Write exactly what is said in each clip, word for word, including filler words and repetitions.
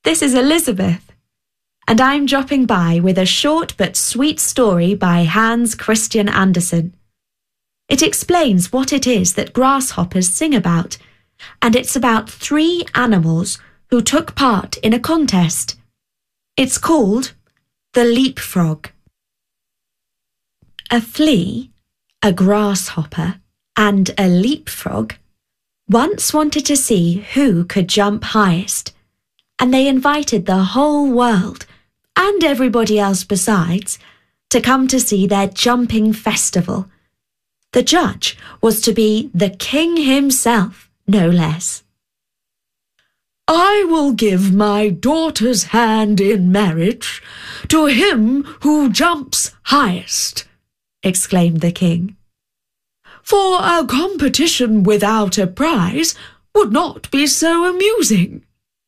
this is Elizabeth, and I'm dropping by with a short but sweet story by Hans Christian Andersen. It explains what it is that grasshoppers sing about, and it's about three animals who took part in a contest. It's called The Leapfrog. A flea, a grasshopper, and a leapfrog once wanted to see who could jump highest, and they invited the whole world, and everybody else besides, to come to see their jumping festival. The judge was to be the king himself, no less. "I will give my daughter's hand in marriage to him who jumps highest," exclaimed the king. "For a competition without a prize would not be so amusing."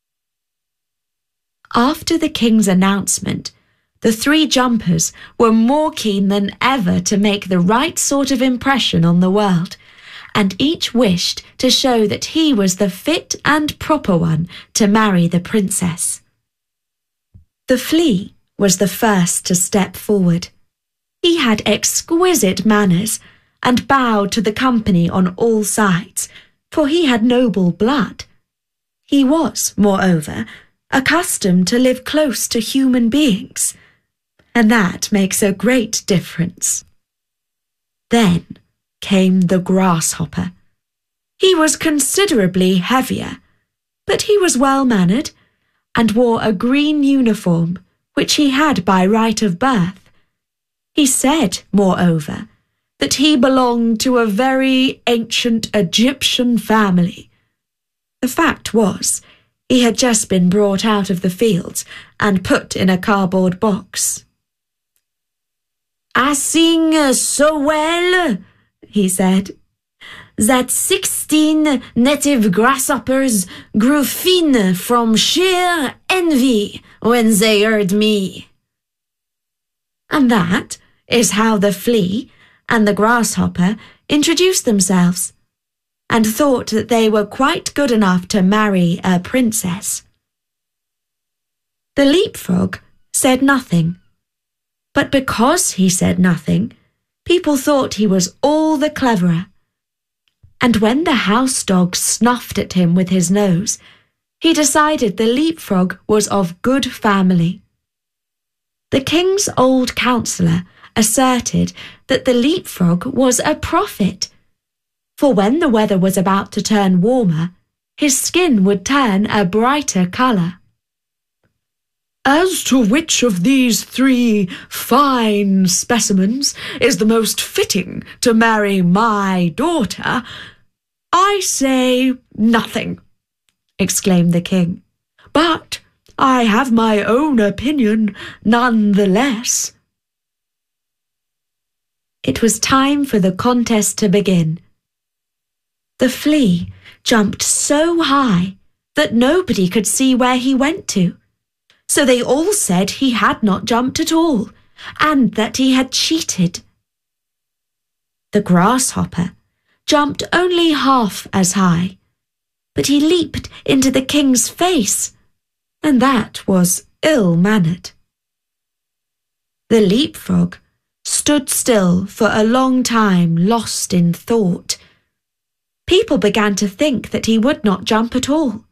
After the king's announcement, the three jumpers were more keen than ever to make the right sort of impression on the world, and each wished to show that he was the fit and proper one to marry the princess. The flea was the first to step forward. He had exquisite manners and bowed to the company on all sides, for he had noble blood. He was, moreover, accustomed to live close to human beings, and that makes a great difference. Then came the grasshopper. He was considerably heavier, but he was well-mannered and wore a green uniform which he had by right of birth. He said, moreover, that he belonged to a very ancient Egyptian family. The fact was, he had just been brought out of the fields and put in a cardboard box. "I sing so well," he said, "that sixteen native grasshoppers grew thin from sheer envy when they heard me." And that is how the flea and the grasshopper introduced themselves, and thought that they were quite good enough to marry a princess. The leapfrog said nothing, but because he said nothing, people thought he was all the cleverer. And when the house dog snuffed at him with his nose, he decided the leapfrog was of good family. The king's old counsellor asserted that the leapfrog was a prophet, for when the weather was about to turn warmer, his skin would turn a brighter colour. "As to which of these three fine specimens is the most fitting to marry my daughter, I say nothing," exclaimed the king. "But I have my own opinion none the less." It was time for the contest to begin. The flea jumped so high that nobody could see where he went to, so they all said he had not jumped at all, and that he had cheated. The grasshopper jumped only half as high, but he leaped into the king's face, and that was ill-mannered. The leapfrog stood still for a long time, lost in thought. People began to think that he would not jump at all.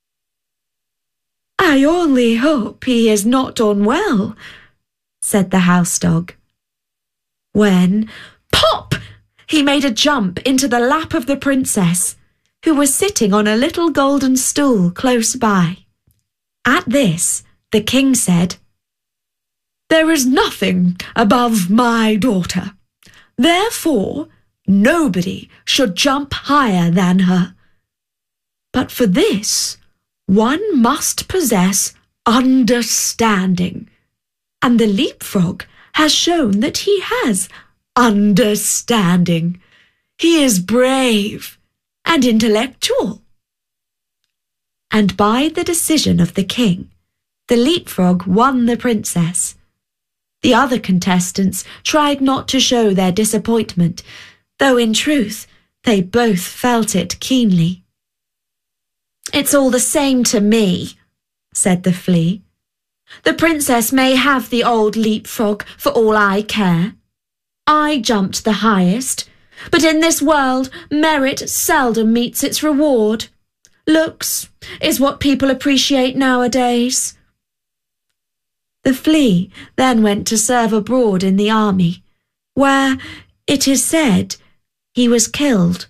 "I only hope he is not unwell," said the house dog. When, pop, he made a jump into the lap of the princess, who was sitting on a little golden stool close by. At this, the king said, "There is nothing above my daughter. Therefore, nobody should jump higher than her. But for this, one must possess understanding, and the leapfrog has shown that he has understanding. He is brave and intellectual." And by the decision of the king, the leapfrog won the princess. The other contestants tried not to show their disappointment, though in truth they both felt it keenly. "It's all the same to me," said the flea. "The princess may have the old leapfrog for all I care. I jumped the highest, but in this world merit seldom meets its reward. Looks is what people appreciate nowadays." The flea then went to serve abroad in the army, where, it is said, he was killed.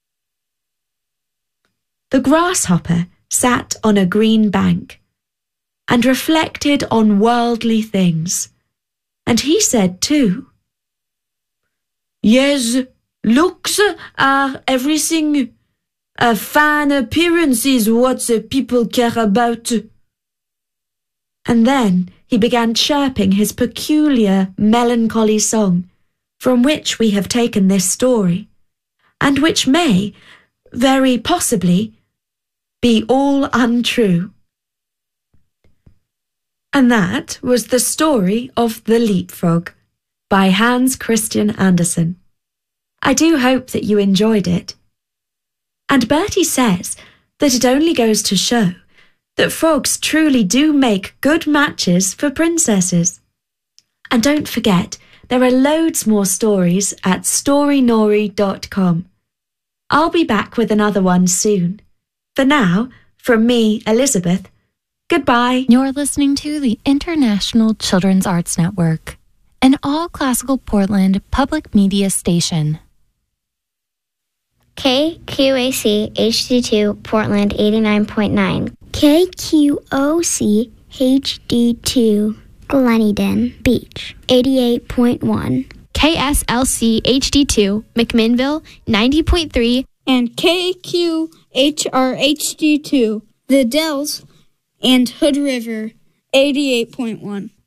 The grasshopper sat on a green bank and reflected on worldly things, and he said too, "Yes, looks are everything. A fine appearance is what the people care about." And then he began chirping his peculiar, melancholy song, from which we have taken this story, and which may, very possibly, be all untrue. And that was the story of The Leapfrog by Hans Christian Andersen. I do hope that you enjoyed it. And Bertie says that it only goes to show that frogs truly do make good matches for princesses. And don't forget, there are loads more stories at storynori dot com. I'll be back with another one soon. For now, from me, Elizabeth, goodbye. You're listening to the International Children's Arts Network, an all-classical Portland public media station. K Q A C H D two Portland eighty-nine point nine. K Q O C H D two Gleneden Beach eighty-eight point one. K S L C H D two McMinnville ninety point three. And K Q H R H D two The Dells and Hood River eighty-eight point one.